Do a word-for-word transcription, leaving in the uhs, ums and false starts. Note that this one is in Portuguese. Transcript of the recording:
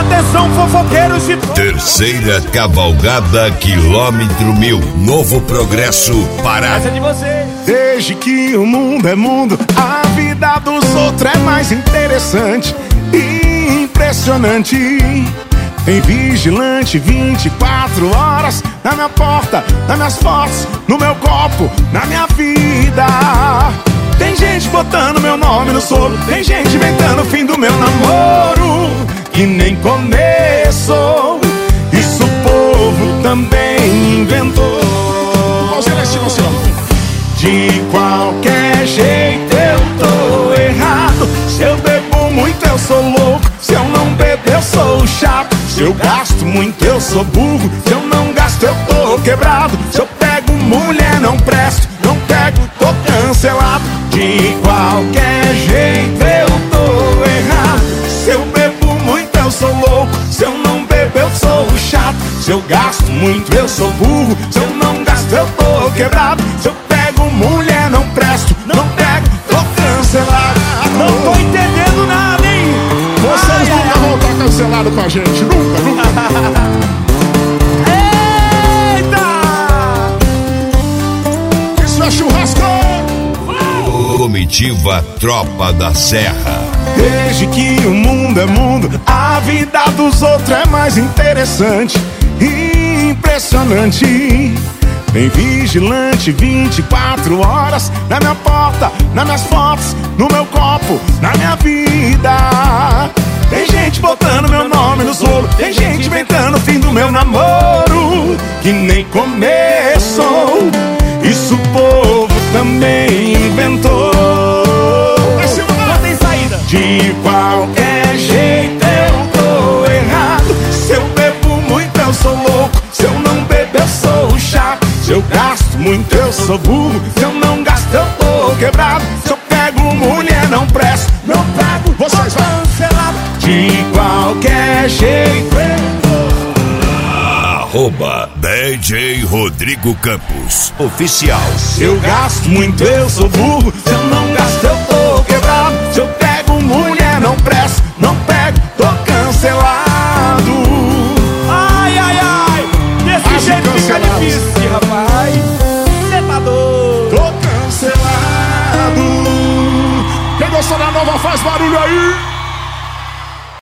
Atenção, fofoqueiros de... Terceira Cavalgada Quilômetro Mil. Novo Progresso, Pará. Essa é de você. Desde que o mundo é mundo, a vida dos outros é mais interessante e impressionante. Tem vigilante vinte e quatro horas na minha porta, nas minhas fotos, no meu copo, na minha vida. Tem gente botando meu nome no solo, tem gente inventando o fim do meu namoro, que nem começou. Isso o povo também inventou. De qualquer jeito eu tô errado. Se eu bebo muito eu sou louco, se eu não bebo eu sou chato. Se eu gasto muito eu sou burro, se eu não gasto eu tô quebrado. Se eu pego mulher não presto, não pego tô cancelado. De qualquer jeito eu tô errado. Se eu bebo muito eu sou louco, se eu não bebo eu sou chato. Se eu gasto muito eu sou burro, se eu não gasto eu tô quebrado. Se eu pego mulher não presto, não pego tô cancelado. Não tô entendendo nada, hein? Vocês nunca vão estar cancelados com a gente, nunca, nunca. Eita! Isso é churrasco! Comitiva Tropa da Serra. Desde que o mundo é mundo, a vida dos outros é mais interessante e impressionante. Tem vigilante vinte e quatro horas na minha porta, nas minhas fotos, no meu copo, na minha vida. Tem gente botando meu nome no solo, tem gente inventando o fim do meu namoro, que nem começou. Isso o povo também inventou. Não tem saída. De qualquer jeito eu tô errado. Se eu bebo muito eu sou louco, se eu não bebo eu sou chato. Se eu gasto muito eu sou burro, se eu não gasto eu tô quebrado. Se eu pego mulher não presto, não pego, vocês vão cancelado. De qualquer jeito eu Arroba D J Rodrigo Campos Oficial. Se eu gasto muito eu sou burro, se eu não gasto eu tô quebrado. Se eu pego mulher não presto, não pego, tô cancelado. Ai, ai, ai. Desse Quase jeito fica cancelado. difícil, rapaz. Cê tá doido. Tô cancelado. Quem gostou da nova faz barulho aí.